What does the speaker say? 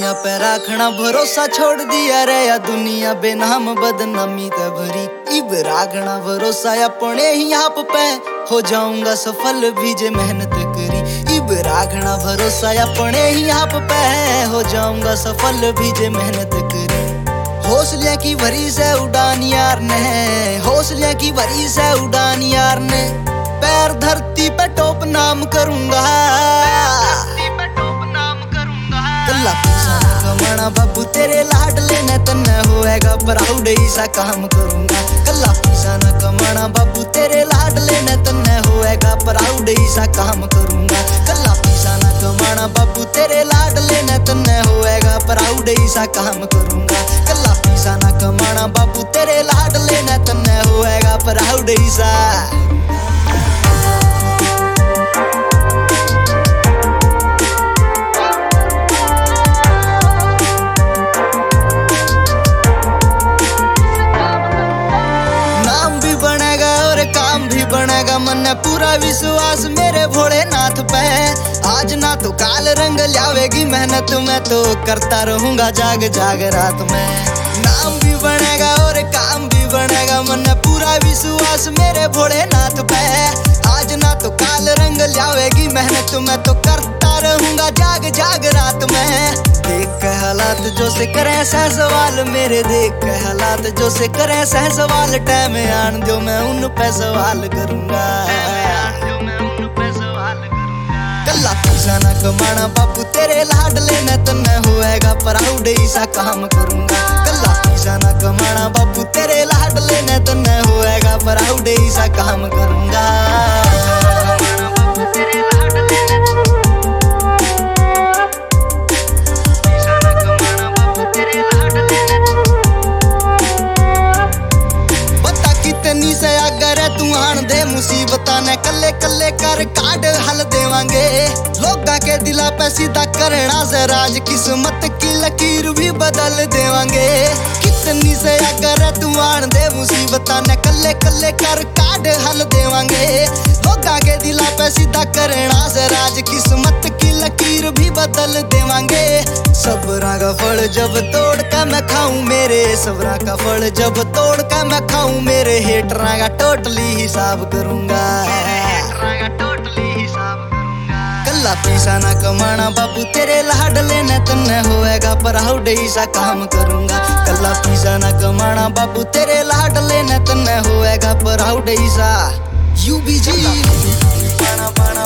दुनिया पे राखना भरोसा छोड़ दिया रे या दुनिया बेनाम बदनामी ते भरी। इब राखना भरोसा अपने ही आप पे हो जाऊंगा सफल भी जे मेहनत करी। इब राखना भरोसा अपने ही आप पे हो जाऊंगा सफल भी जे मेहनत करी। हौसले की भरी से उड़ान यार ने, हौसले की भरी से उड़ान यार ने, पैर धरती पे टॉप नाम करूंगा। कल्ला पैसा न कमाना बाबू तेरे लाडले ने तन्ने होएगा प्राउड ऐसा काम करूंगा। कल्ला पैसा न कमाना बाबू तेरे लाडले ने तन्ने होएगा प्राउड ऐसा काम करूंगा। कल्ला पैसा न कमाना बाबू तेरे लाडले ने तन्ने होएगा प्राउड ऐसा काम करूंगा। कल्ला पैसा न कमाना बाबू तेरे लाडले ने तन्ने होएगा प्राउड ऐसा। काम भी बनेगा मन पूरा विश्वास मेरे भोलेनाथ पे। आज ना तो काल रंग लावेगी मेहनत, मैं तो करता रहूंगा जाग जाग रात में। नाम भी बनेगा और काम भी बनेगा मन पूरा विश्वास मेरे भोलेनाथ पे। आज ना तो काल रंग लावेगी मेहनत, मैं तो करता रहूंगा जाग जाग रात में। देख के हालात जो से करे सह सवाल मेरे, देख के हालात जो से करे सह सवाल, टाइम आन दो मैं उन पे सवाल करूंगा। कल्ला पैसा न कमाना बापू तेरे लाडले ने तन्ने होएगा प्राउड ऐसा काम करूंगा। कल्ला पैसा न कमाना बापू तेरे लाडले ने तन्ने होएगा प्राउड ऐसा काम करूंगा। तू आन दे मुसीबता ने कल्ले कल्ले कर काट हल देवांगे। लोगा के दिला पे सीधा करना से राज, किस्मत की लकीर भी बदल देवांगे। कितनी से अगर तू आन दे मुसीबता ने कल्ले कल्ले कर काट हल देवांगे। लोगा के दिला पे सीधा करना से राज, किस्मत की लकीर भी बदल देवांगे। सबरा का फल जब तोड़ के मैं खाऊं मेरे, सबरा का फल जब तोड़ के मैं खाऊं मेरे, हेटरा का टोटली हिसाब करूंगा। कल्ला पैसा ना कमाना बाबू तेरे लाडले ने तन्ने होएगा प्राउड ऐसा काम करूंगा। कल्ला पैसा ना कमाना बाबू तेरे लाडले ने तन्ने होएगा प्राउड ऐसा। यूबीजी